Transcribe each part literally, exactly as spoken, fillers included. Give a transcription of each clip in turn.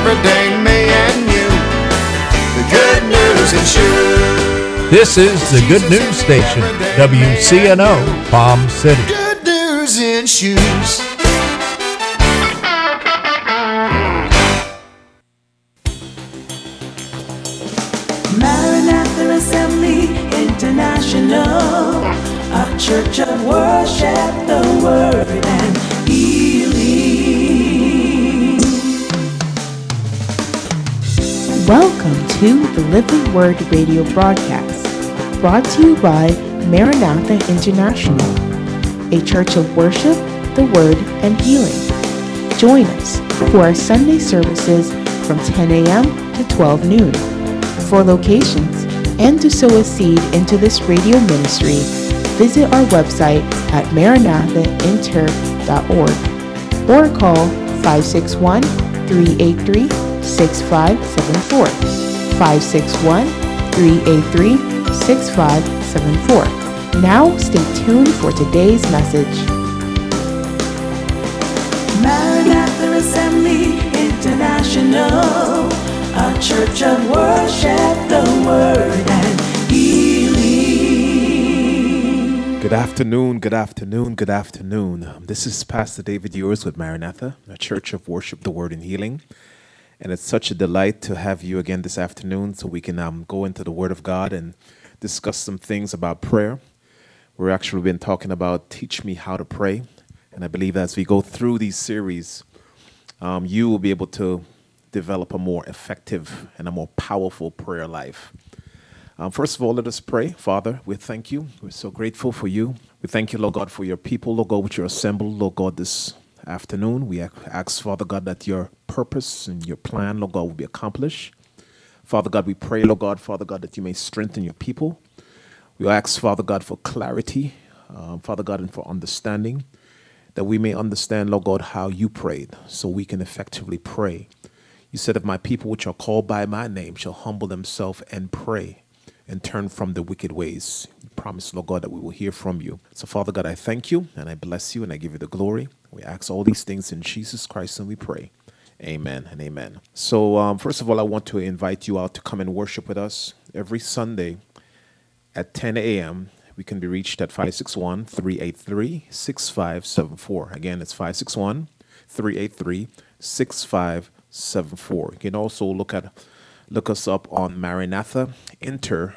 every day, me and you. The good news in shoes. This is the Good News Station, W C N O, Palm City. Good news in shoes. Maranatha Assembly International, a church of worship, the word and healing. Welcome to the Living Word radio broadcast, brought to you by Maranatha International, a church of worship, the word and healing. Join us for our Sunday services from ten a.m. to twelve noon. For locations and to sow a seed into this radio ministry, visit our website at maranatha inter dot org or call five six one, three eight three, six five seven four, five six one, three eight three, six five seven four. Now stay tuned for today's message. Maranatha Assembly International, a church of worship, the word and healing. Good afternoon, good afternoon, good afternoon. Um, This is Pastor David Ewers with Maranatha, a church of worship, the word and healing. And it's such a delight to have you again this afternoon so we can um, go into the Word of God and discuss some things about prayer. We're actually been talking about Teach Me How to Pray. And I believe as we go through these series, um, you will be able to develop a more effective and a more powerful prayer life. Um, first of all, let us pray. Father, we thank you. We're so grateful for you. We thank you, Lord God, for your people, Lord God, which you're assembled, Lord God, this afternoon. We ask, Father God, that your purpose and your plan, Lord God, will be accomplished. Father God, we pray, Lord God, Father God, that you may strengthen your people. We ask, Father God, for clarity, uh, Father God, and for understanding, that we may understand, Lord God, how you prayed, so we can effectively pray. You said, if my people which are called by my name shall humble themselves and pray and turn from the wicked ways. You promise, Lord God, that we will hear from you. So, Father God, I thank you and I bless you and I give you the glory. We ask all these things in Jesus Christ and we pray. Amen and amen. So, um, first of all, I want to invite you out to come and worship with us every Sunday at ten a.m. We can be reached at five six one, three eight three, six five seven four. Again, it's five six one, three eight three, six five seven four. You can also look at look us up on maranatha inter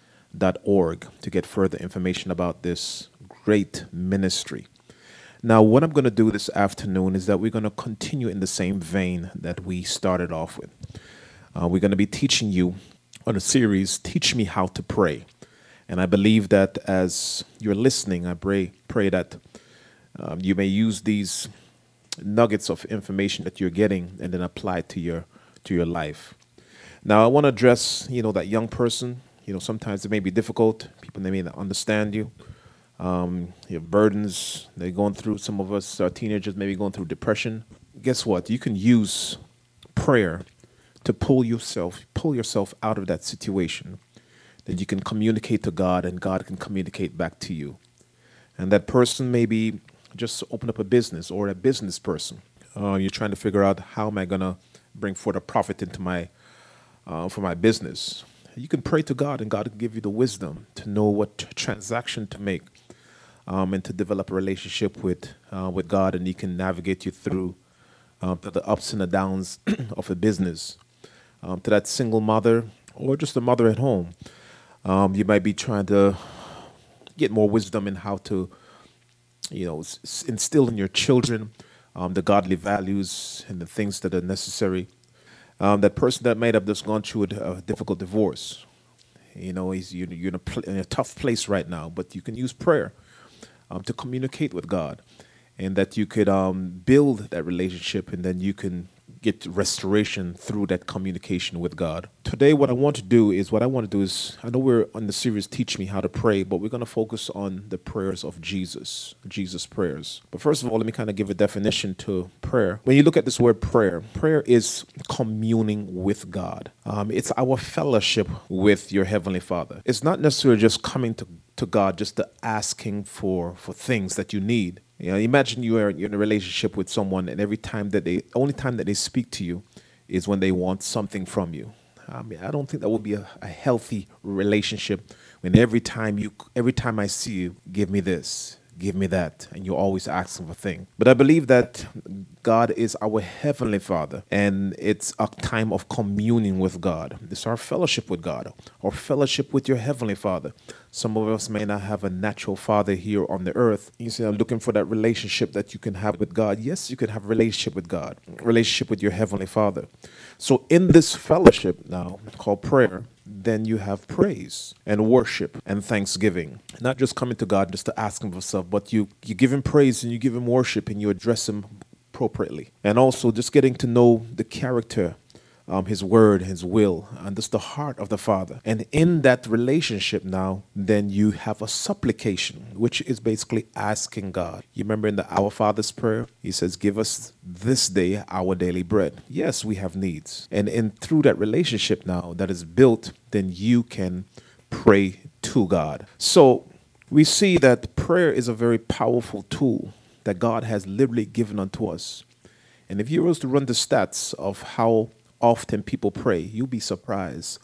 dot org to get further information about this great ministry. Now, what I'm going to do this afternoon is that we're going to continue in the same vein that we started off with. Uh, we're going to be teaching you on a series, Teach Me How to Pray. And I believe that as you're listening, I pray, pray that um, you may use these nuggets of information that you're getting and then apply it to your to your life. Now, I want to address, you know, that young person. You know, sometimes it may be difficult. People, they may not understand you. Um, you have burdens they're going through. Some of us, our teenagers, may be going through depression. Guess what? You can use prayer to pull yourself, pull yourself out of that situation. That you can communicate to God and God can communicate back to you. And that person may be just open up a business or a business person. Uh, you're trying to figure out how am I going to bring forth a profit into my uh, for my business. You can pray to God and God will give you the wisdom to know what t- transaction to make um, and to develop a relationship with uh, with God, and He can navigate you through uh, to the ups and the downs of a business. Um, to that single mother or just a mother at home, um, you might be trying to get more wisdom in how to you know, s- instill in your children um, the godly values and the things that are necessary. Um, that person that might have just gone through a, d- a difficult divorce, you know, he's, you're, you're in, a pl- in a tough place right now, but you can use prayer um, to communicate with God, and that you could um, build that relationship, and then you can get restoration through that communication with God. Today, what I want to do is, what I want to do is, I know we're on the series Teach Me How to Pray, but we're going to focus on the prayers of Jesus, Jesus prayers. But first of all, let me kind of give a definition to prayer. When you look at this word prayer, prayer is communing with God. Um, it's our fellowship with your Heavenly Father. It's not necessarily just coming to, to God, just to asking for, for things that you need. You know, imagine you are you're in a relationship with someone, and every time that they, only time that they speak to you is when they want something from you. I mean, I don't think that would be a, a healthy relationship when every time you, every time I see you, give me this, give me that, and you're always asking for things. But I believe that God is our heavenly Father, and it's a time of communing with God. It's our fellowship with God, or fellowship with your heavenly Father. Some of us may not have a natural father here on the earth. You say, I'm looking for that relationship that you can have with God. Yes, you can have a relationship with God, relationship with your heavenly Father. So in this fellowship now called prayer, then you have praise and worship and thanksgiving. Not just coming to God just to ask him for stuff, but you, you give him praise and you give him worship and you address him appropriately. And also just getting to know the character, um, his word, his will, and just the heart of the Father. And in that relationship now, then you have a supplication, which is basically asking God. You remember in the Our Father's prayer, he says, give us this day our daily bread. Yes, we have needs. And in through that relationship now that is built, then you can pray to God. So we see that prayer is a very powerful tool that God has liberally given unto us. And if you were to run the stats of how often people pray, you'll be surprised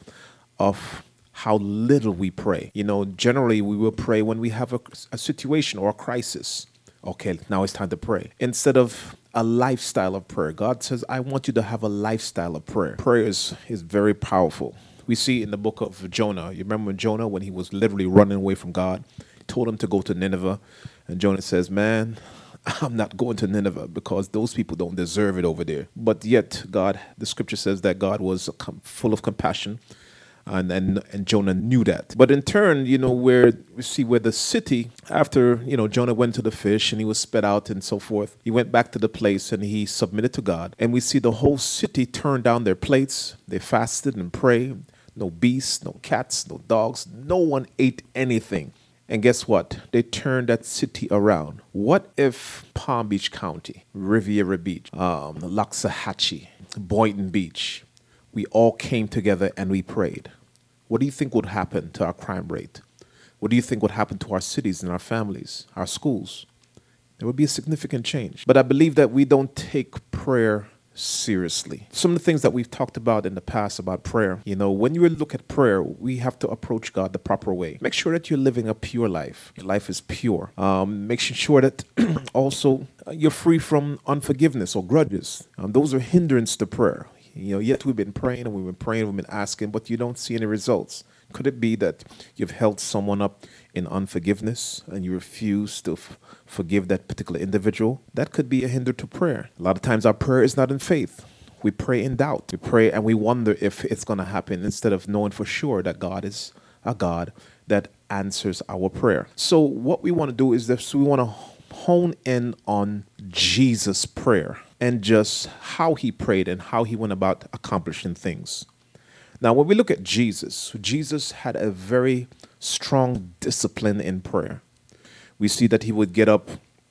of how little we pray. You know, generally we will pray when we have a, a situation or a crisis. Okay, now it's time to pray. Instead of a lifestyle of prayer. God says, I want you to have a lifestyle of prayer. Prayer is, is very powerful. We see in the book of Jonah, you remember Jonah, when he was literally running away from God, he told him to go to Nineveh. And Jonah says, man, I'm not going to Nineveh because those people don't deserve it over there. But yet God, the scripture says that God was full of compassion. And, and and Jonah knew that. But in turn, you know, where we see where the city, after, you know, Jonah went to the fish and he was spit out and so forth, he went back to the place and he submitted to God. And we see the whole city turn down their plates. They fasted and prayed. No beasts, no cats, no dogs. No one ate anything. And guess what? They turned that city around. What if Palm Beach County, Riviera Beach, um, Loxahatchee, Boynton Beach, we all came together and we prayed? What do you think would happen to our crime rate? What do you think would happen to our cities and our families, our schools? There would be a significant change. But I believe that we don't take prayer seriously. Some of the things that we've talked about in the past about prayer, you know, when you look at prayer, we have to approach God the proper way. Make sure that you're living a pure life. Your life is pure. Um, make sure that also uh, you're free from unforgiveness or grudges. Um, those are hindrance to prayer. You know, yet we've been praying and we've been praying, we've been asking, but you don't see any results. Could it be that you've held someone up in unforgiveness and you refuse to f- forgive that particular individual? That could be a hinder to prayer. A lot of times our prayer is not in faith. We pray in doubt. We pray and we wonder if it's going to happen instead of knowing for sure that God is a God that answers our prayer. So what we want to do is this: we want to hone in on Jesus' prayer and just how he prayed and how he went about accomplishing things. Now, when we look at Jesus, Jesus had a very strong discipline in prayer. We see that he would get up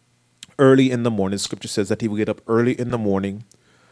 early in the morning. Scripture says that he would get up early in the morning,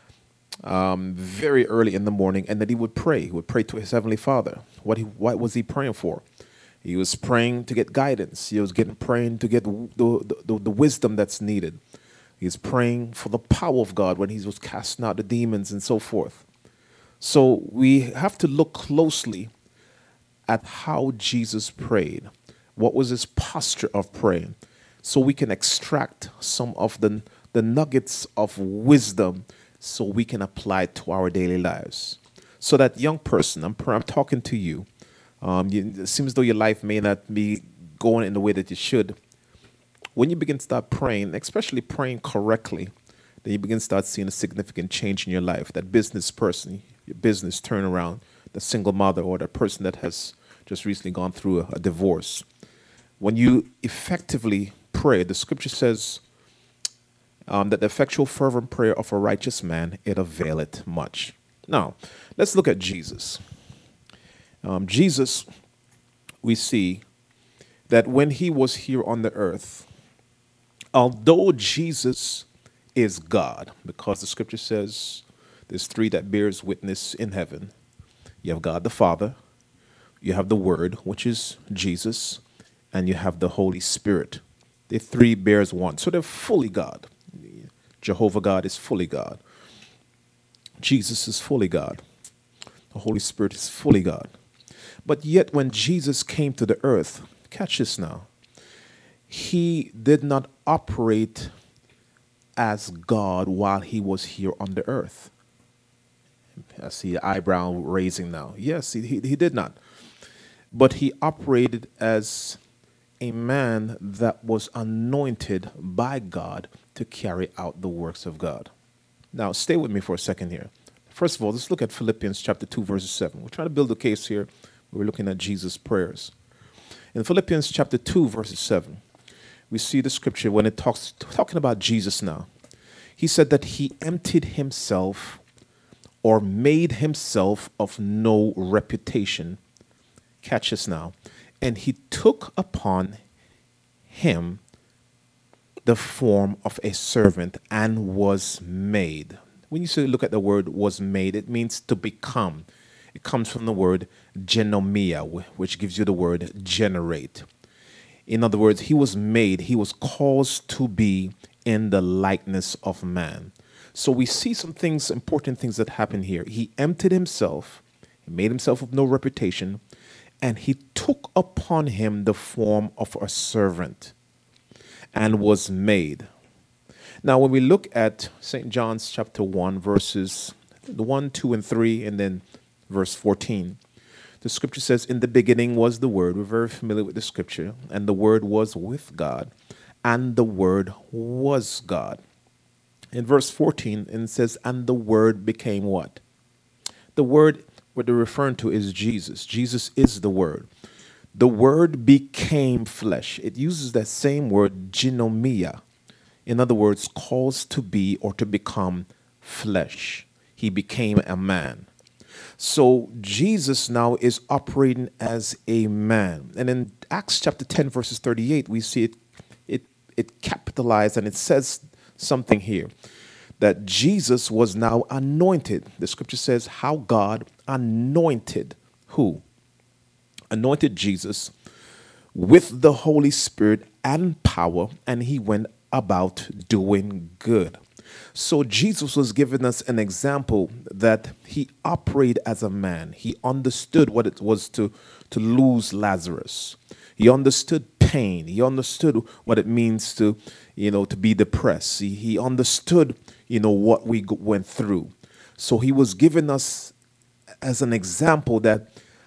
um, very early in the morning, and that he would pray. He would pray to his heavenly Father. What he, what was he praying for? He was praying to get guidance. He was getting praying to get the, the, the, the wisdom that's needed. He was praying for the power of God when he was casting out the demons and so forth. So we have to look closely at how Jesus prayed. What was his posture of praying? So we can extract some of the, the nuggets of wisdom so we can apply it to our daily lives. So that young person, I'm, I'm talking to you, um, you, it seems as though your life may not be going in the way that you should. When you begin to start praying, especially praying correctly, then you begin to start seeing a significant change in your life. That business person, your business turnaround, the single mother, or the person that has just recently gone through a, a divorce. When you effectively pray, the scripture says um, that the effectual fervent prayer of a righteous man, it availeth much. Now, let's look at Jesus. Um, Jesus, we see that when he was here on the earth, although Jesus is God, because the scripture says there's three that bears witness in heaven. You have God the Father, you have the Word, which is Jesus, and you have the Holy Spirit. The three bears one. So they're fully God. Jehovah God is fully God. Jesus is fully God. The Holy Spirit is fully God. But yet when Jesus came to the earth, catch this now, he did not operate as God while he was here on the earth. I see the eyebrow raising now. Yes, he, he, he did not. But he operated as a man that was anointed by God to carry out the works of God. Now, stay with me for a second here. First of all, let's look at Philippians chapter two, verse seven. We're trying to build a case here. We're looking at Jesus' prayers. In Philippians chapter two, verse seven, we see the scripture when it talks talking about Jesus now. He said that he emptied himself or made himself of no reputation. Catch this now. And he took upon him the form of a servant and was made. When you say look at the word was made, it means to become. It comes from the word genomia, which gives you the word generate. In other words, he was made, he was caused to be in the likeness of man. So we see some things, important things that happen here. He emptied himself, he made himself of no reputation, and he took upon him the form of a servant and was made. Now, when we look at Saint John's chapter one, verses one, two, and three, and then verse fourteen, the scripture says, in the beginning was the Word. We're very familiar with the scripture. And the Word was with God, and the Word was God. In verse fourteen, it says, and the Word became what? The Word, what they're referring to is Jesus. Jesus is the Word. The Word became flesh. It uses that same word, genomia. In other words, caused to be or to become flesh. He became a man. So Jesus now is operating as a man. And in Acts chapter ten, verses thirty-eight, we see it, it, it capitalized and it says something here. That Jesus was now anointed. The scripture says how God anointed who? Anointed Jesus with the Holy Spirit and power, and he went about doing good. So Jesus was giving us an example that he operated as a man. He understood what it was to, to lose Lazarus. He understood pain. He understood what it means to, you know, to be depressed. He, he understood, you know, what we go- went through. So he was giving us as an example that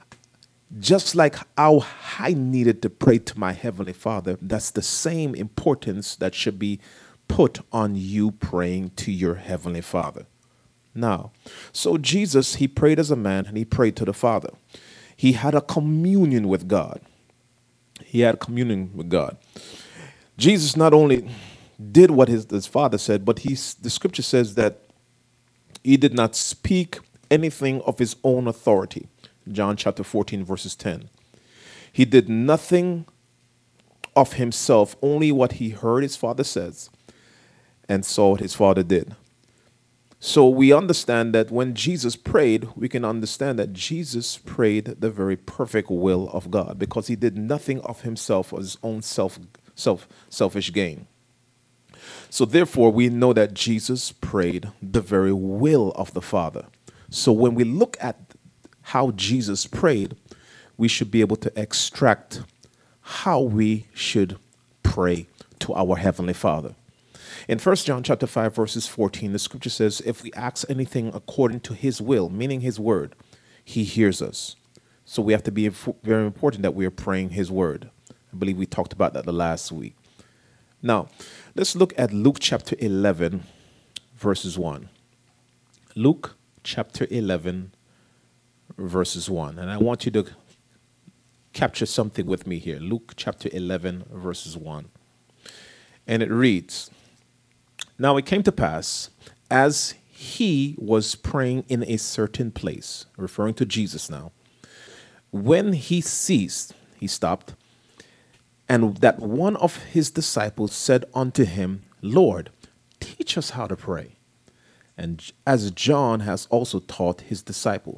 just like how I needed to pray to my Heavenly Father, that's the same importance that should be put on you praying to your Heavenly Father. Now, so Jesus, he prayed as a man and he prayed to the Father. He had a communion with God. He had communion with God. Jesus not only did what his, his Father said, but he, the scripture says that he did not speak anything of his own authority. John chapter fourteen, verses ten. He did nothing of himself, only what he heard his Father says and saw what his Father did. So we understand that when Jesus prayed, we can understand that Jesus prayed the very perfect will of God because he did nothing of himself or his own self, self, selfish gain. So therefore, we know that Jesus prayed the very will of the Father. So when we look at how Jesus prayed, we should be able to extract how we should pray to our Heavenly Father. In First John chapter five, verses fourteen, the scripture says, if we ask anything according to his will, meaning his word, he hears us. So we have to be very important that we are praying his word. I believe we talked about that the last week. Now, let's look at Luke chapter eleven, verses one. Luke chapter eleven, verses one. And I want you to capture something with me here. Luke chapter eleven, verses one. And it reads, now it came to pass, as he was praying in a certain place, referring to Jesus now, when he ceased, he stopped, and that one of his disciples said unto him, Lord, teach us how to pray, and as John has also taught his disciple.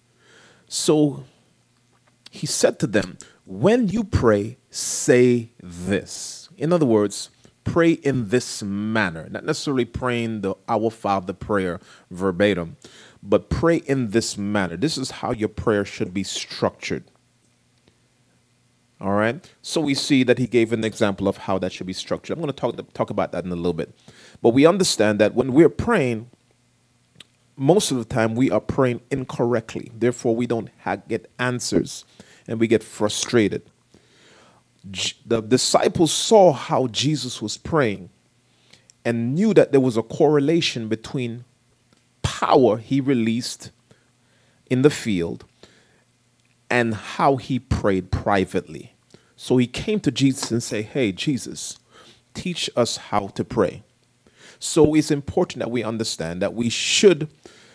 So he said to them, when you pray, say this. In other words, pray in this manner, not necessarily praying the Our Father prayer verbatim, but pray in this manner. This is how your prayer should be structured. All right. So we see that he gave an example of how that should be structured. I'm going to talk talk about that in a little bit. But we understand that when we're praying, most of the time we are praying incorrectly. Therefore, we don't ha- get answers and we get frustrated. J- The disciples saw how Jesus was praying and knew that there was a correlation between power he released in the field and how he prayed privately. So he came to Jesus and said, "Hey, Jesus, teach us how to pray." So it's important that we understand that we should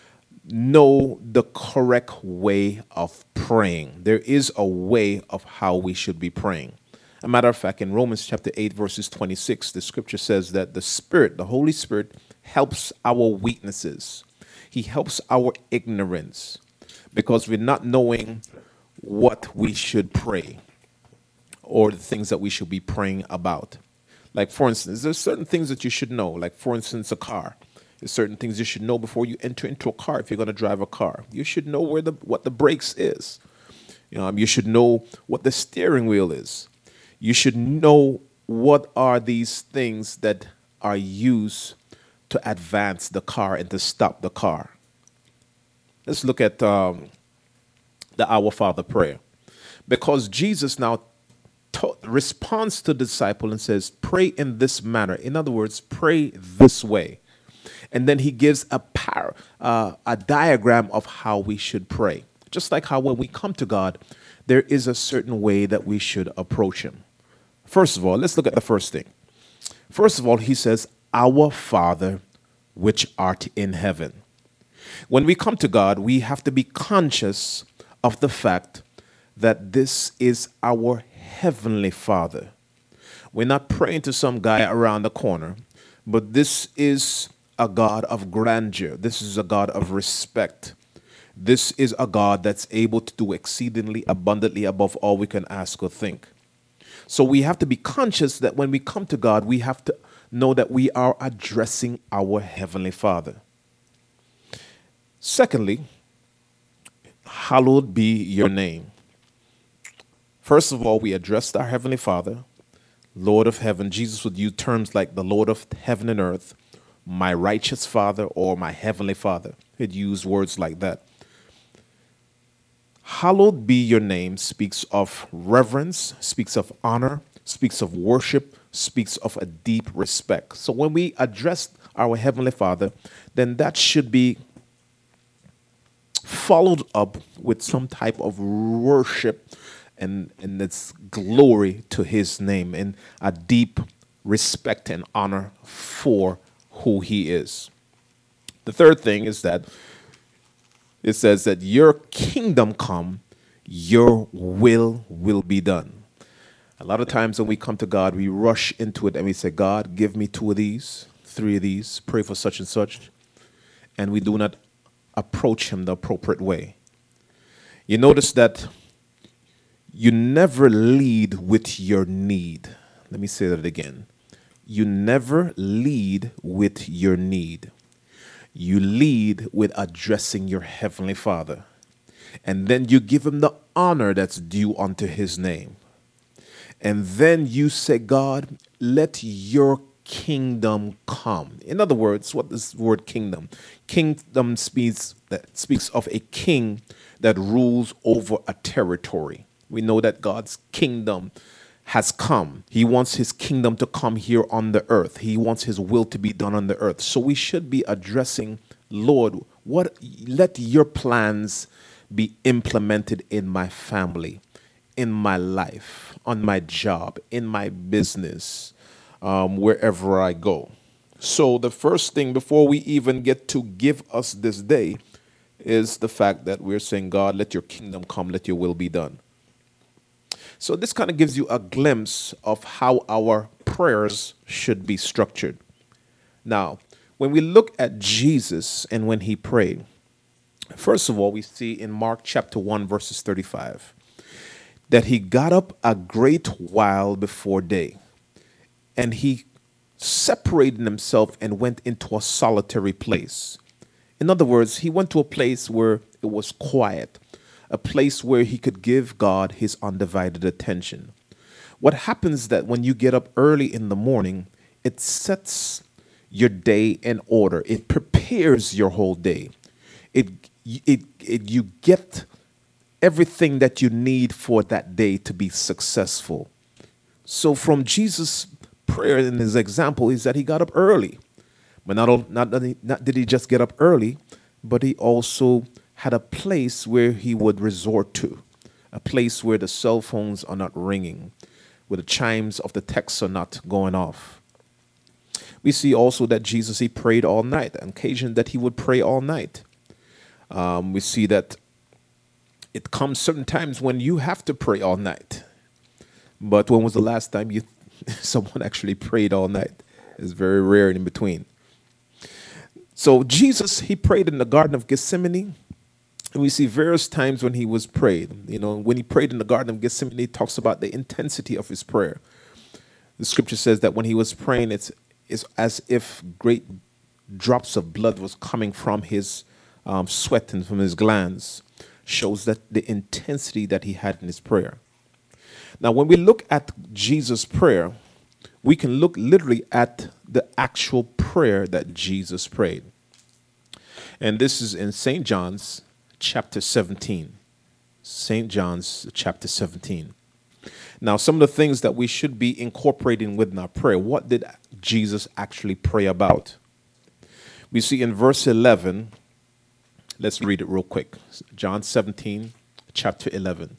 know the correct way of praying. There is a way of how we should be praying. A matter of fact, in Romans chapter eight, verses twenty-six, the scripture says that the Spirit, the Holy Spirit, helps our weaknesses. He helps our ignorance because we're not knowing what we should pray or the things that we should be praying about. Like, for instance, there's certain things that you should know. Like, for instance, a car. There's certain things you should know before you enter into a car. If you're going to drive a car, you should know where the what the brakes is. You know, you should know what the steering wheel is. You should know what are these things that are used to advance the car and to stop the car. Let's look at um, the Our Father prayer, because Jesus now to- responds to the disciple and says, "Pray in this manner." In other words, pray this way. And then he gives a par- uh, a diagram of how we should pray. Just like how when we come to God, there is a certain way that we should approach him. First of all, let's look at the first thing. First of all, he says, "Our Father, which art in heaven." When we come to God, we have to be conscious of the fact that this is our Heavenly Father. We're not praying to some guy around the corner, but this is a God of grandeur. This is a God of respect. This is a God that's able to do exceedingly abundantly above all we can ask or think. So we have to be conscious that when we come to God, we have to know that we are addressing our Heavenly Father. Secondly, hallowed be your name. First of all, we addressed our Heavenly Father, Lord of heaven. Jesus would use terms like the Lord of heaven and earth, my righteous Father, or my Heavenly Father. He'd use words like that. Hallowed be your name speaks of reverence, speaks of honor, speaks of worship, speaks of a deep respect. So when we address our Heavenly Father, then that should be followed up with some type of worship and, and its glory to his name and a deep respect and honor for who he is. The third thing is that it says that your kingdom come, your will will be done. A lot of times when we come to God, we rush into it and we say, "God, give me two of these, three of these, pray for such and such." And we do not approach him the appropriate way. You notice that you never lead with your need. Let me say that again. You never lead with your need. You lead with addressing your Heavenly Father. And then you give him the honor that's due unto his name. And then you say, "God, let your kingdom come." In other words, what is the word kingdom? Kingdom speaks that speaks of a king that rules over a territory. We know that God's kingdom has come. He wants his kingdom to come here on the earth. He wants his will to be done on the earth. So we should be addressing, "Lord, what let your plans be implemented in my family, in my life, on my job, in my business, um, wherever I go." So the first thing before we even get to give us this day is the fact that we're saying, "God, let your kingdom come, let your will be done." So this kind of gives you a glimpse of how our prayers should be structured. Now, when we look at Jesus and when he prayed, first of all, we see in Mark chapter one, verses thirty-five, that he got up a great while before day, and he separated himself and went into a solitary place. In other words, he went to a place where it was quiet, a place where he could give God his undivided attention. What happens that when you get up early in the morning, it sets your day in order. It prepares your whole day. It, it, it, you get everything that you need for that day to be successful. So from Jesus' prayer in his example is that he got up early. But not, all, not, not did he just get up early, but he also had a place where he would resort to, a place where the cell phones are not ringing, where the chimes of the texts are not going off. We see also that Jesus, he prayed all night, an occasion that he would pray all night. Um, we see that it comes certain times when you have to pray all night. But when was the last time you someone actually prayed all night? It's very rare in between. So Jesus, he prayed in the Garden of Gethsemane. And we see various times when he was prayed. You know, when he prayed in the Garden of Gethsemane, he talks about the intensity of his prayer. The scripture says that when he was praying, it's, it's as if great drops of blood was coming from his um, sweat and from his glands. Shows that the intensity that he had in his prayer. Now, when we look at Jesus' prayer, we can look literally at the actual prayer that Jesus prayed. And this is in Saint John's chapter seventeen. Saint John's chapter seventeen. Now, some of the things that we should be incorporating within our prayer, what did Jesus actually pray about? We see in verse eleven, let's read it real quick. John seventeen, chapter eleven.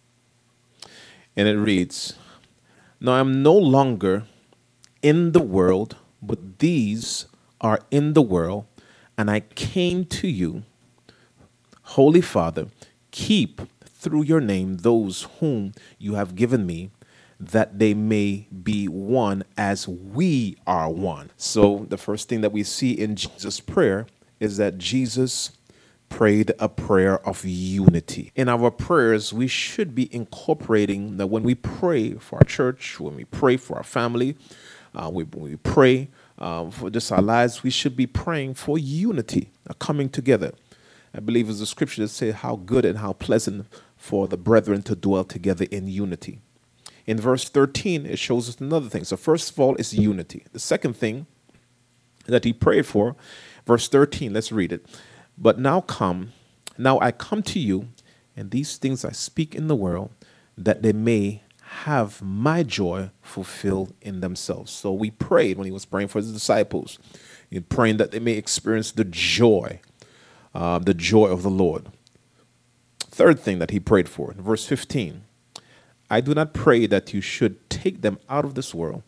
And it reads, "Now I am no longer in the world, but these are in the world, and I came to you. Holy Father, keep through your name those whom you have given me, that they may be one as we are one." So the first thing that we see in Jesus' prayer is that Jesus prayed a prayer of unity. In our prayers, we should be incorporating that when we pray for our church, when we pray for our family, uh, we, when we pray uh, for just our lives, we should be praying for unity, a coming together. I believe it's the scripture that says how good and how pleasant for the brethren to dwell together in unity. In verse thirteen, it shows us another thing. So first of all, it's unity. The second thing that he prayed for, verse thirteen, let's read it. "But now come, now I come to you, and these things I speak in the world, that they may have my joy fulfilled in themselves." So we prayed when he was praying for his disciples, in praying that they may experience the joy, uh, the joy of the Lord. Third thing that he prayed for, in verse fifteen, "I do not pray that you should take them out of this world,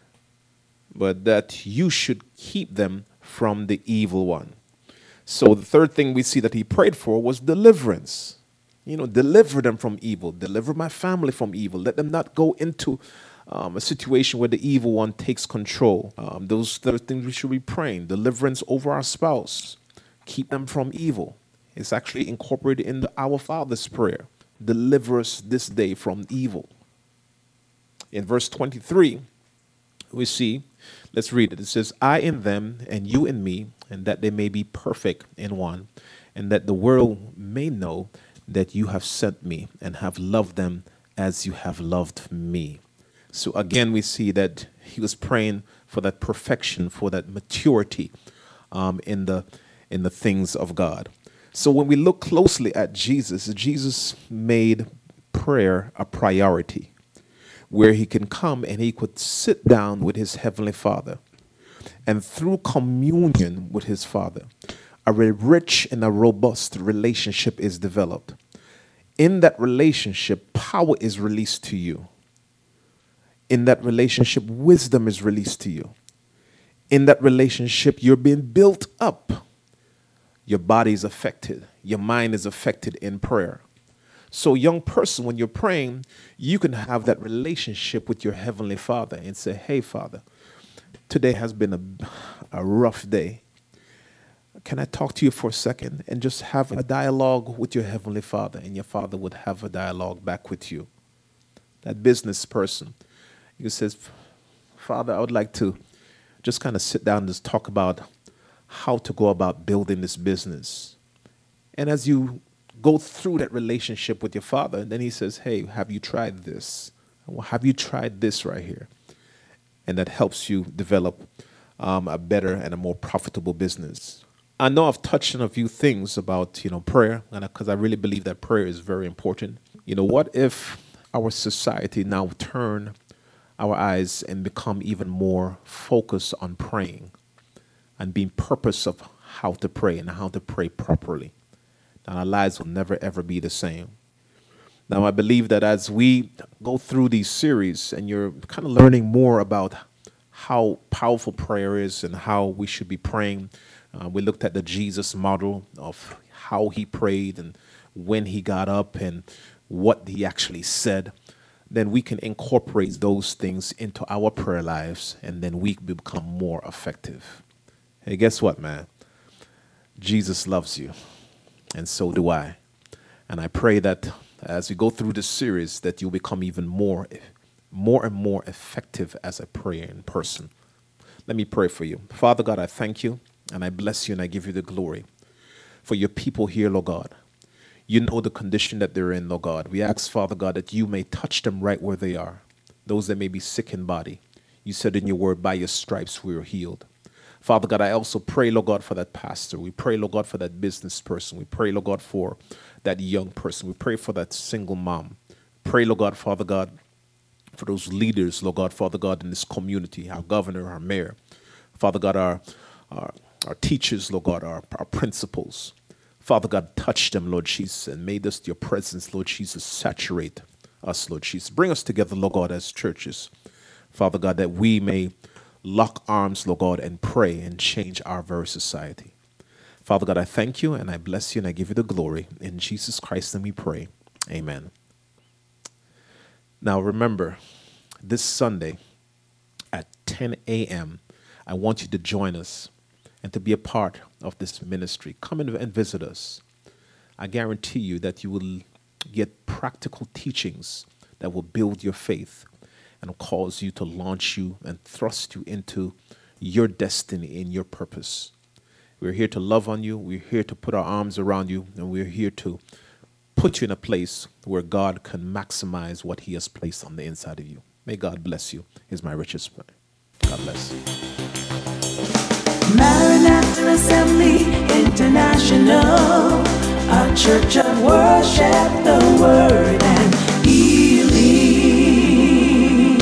but that you should keep them from the evil one." So the third thing we see that he prayed for was deliverance. You know, deliver them from evil. Deliver my family from evil. Let them not go into um, a situation where the evil one takes control. Um, those are the things we should be praying. Deliverance over our spouse. Keep them from evil. It's actually incorporated in the Our Father's prayer. Deliver us this day from evil. In verse twenty-three, we see, let's read it. It says, "I in them and you in me, and that they may be perfect in one, and that the world may know that you have sent me and have loved them as you have loved me." So again, we see that he was praying for that perfection, for that maturity um, in the in the things of God. So when we look closely at Jesus, Jesus made prayer a priority, where he can come and he could sit down with his heavenly Father. And through communion with his Father, a rich and a robust relationship is developed. In that relationship, power is released to you. In that relationship, wisdom is released to you. In that relationship, you're being built up. Your body is affected. Your mind is affected in prayer. So, young person, when you're praying, you can have that relationship with your heavenly Father and say, "Hey, Father, today has been a, a rough day. Can I talk to you for a second?" And just have a dialogue with your heavenly Father, and your Father would have a dialogue back with you. That business person, you says, "Father, I would like to just kind of sit down and just talk about how to go about building this business. And as you go through that relationship with your father, then he says, hey, have you tried this? Well, have you tried this right here? And that helps you develop um, a better and a more profitable business. I know I've touched on a few things about, you know, prayer, and because I really believe that prayer is very important. You know, what if our society now turn our eyes and become even more focused on praying and being purpose of how to pray and how to pray properly? And our lives will never, ever be the same. Now, I believe that as we go through these series and you're kind of learning more about how powerful prayer is and how we should be praying, uh, we looked at the Jesus model of how he prayed and when he got up and what he actually said. Then we can incorporate those things into our prayer lives, and then we become more effective. Hey, guess what, man? Jesus loves you, and so do I. And I pray that as we go through this series, that you'll become even more, more and more effective as a prayer in person. Let me pray for you. Father God, I thank you, and I bless you, and I give you the glory for your people here, Lord God. You know the condition that they're in, Lord God. We ask, Father God, that you may touch them right where they are, those that may be sick in body. You said in your word, by your stripes we are healed. Father God, I also pray, Lord God, for that pastor. We pray, Lord God, for that business person. We pray, Lord God, for that young person. We pray for that single mom. Pray, Lord God, Father God, for those leaders, Lord God, Father God, in this community, our governor, our mayor, Father God, our, our, our teachers, Lord God, our, our principals. Father God, touch them, Lord Jesus, and may this, your presence, Lord Jesus, saturate us, Lord Jesus. Bring us together, Lord God, as churches, Father God, that we may lock arms, Lord God, and pray and change our very society. Father God, I thank you, and I bless you, and I give you the glory. In Jesus Christ, and we pray. Amen. Now, remember, this Sunday at ten a.m., I want you to join us and to be a part of this ministry. Come in and visit us. I guarantee you that you will get practical teachings that will build your faith and cause you to launch you and thrust you into your destiny and your purpose. We're here to love on you. We're here to put our arms around you, and we're here to put you in a place where God can maximize what he has placed on the inside of you. May God bless you. Here's my richest prayer. God bless. Maranatha Assembly International, a church of worship, the word and healing.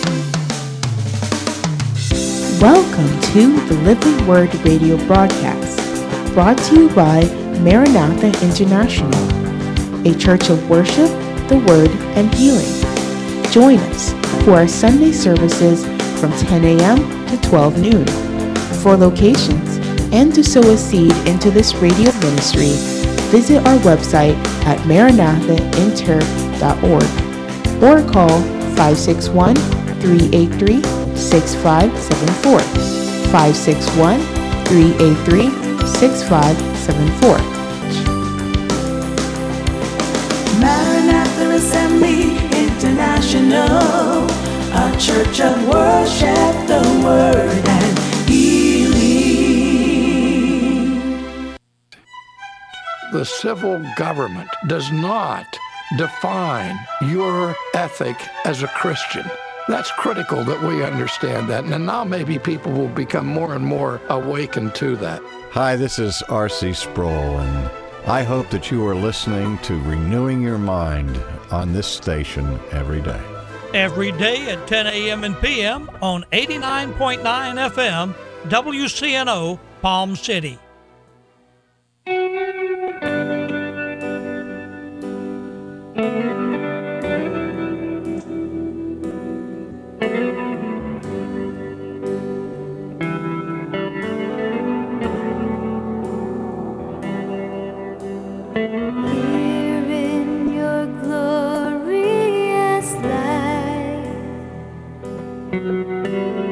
Welcome to the Living Word radio broadcast, brought to you by Maranatha International, a church of worship, the word, and healing. Join us for our Sunday services from ten a.m. to twelve noon. For locations and to sow a seed into this radio ministry, visit our website at maranatha inter dot org or call five six one, three eight three, six five seven four, five six one, three eight three, six five seven four. Maranatha Assembly International, a church of worship, the word and healing. The civil government does not define your ethic as a Christian. That's critical that we understand that. And now maybe people will become more and more awakened to that. Hi, this is R C Sproul, and I hope that you are listening to Renewing Your Mind on this station every day. Every day at ten a.m. and p m on eighty-nine point nine F M, W C N O, Palm City. Here in your glorious light.